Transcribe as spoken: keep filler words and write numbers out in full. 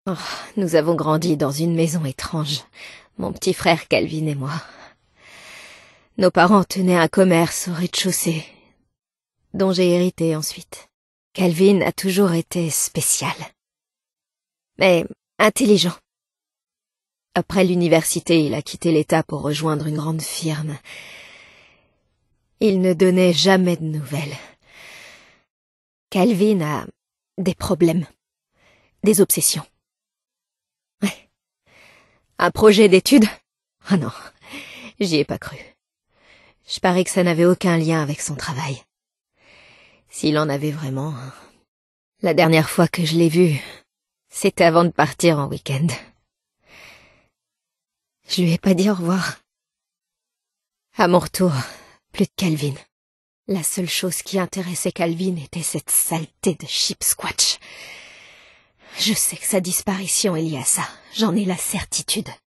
Oh, nous avons grandi dans une maison étrange, mon petit frère Calvin et moi. Nos parents tenaient un commerce au rez-de-chaussée, dont j'ai hérité ensuite. Calvin a toujours été spécial, mais intelligent. Après l'université, il a quitté l'État pour rejoindre une grande firme. Il ne donnait jamais de nouvelles. Calvin a des problèmes, des obsessions. Ouais. Un projet d'études? Oh non, j'y ai pas cru. Je parie que ça n'avait aucun lien avec son travail. S'il en avait vraiment. La dernière fois que je l'ai vu, c'était avant de partir en week-end. Je lui ai pas dit au revoir. À mon retour, plus de Calvin. La seule chose qui intéressait Calvin était cette saleté de Chip Squatch. Je sais que sa disparition est liée à ça, j'en ai la certitude.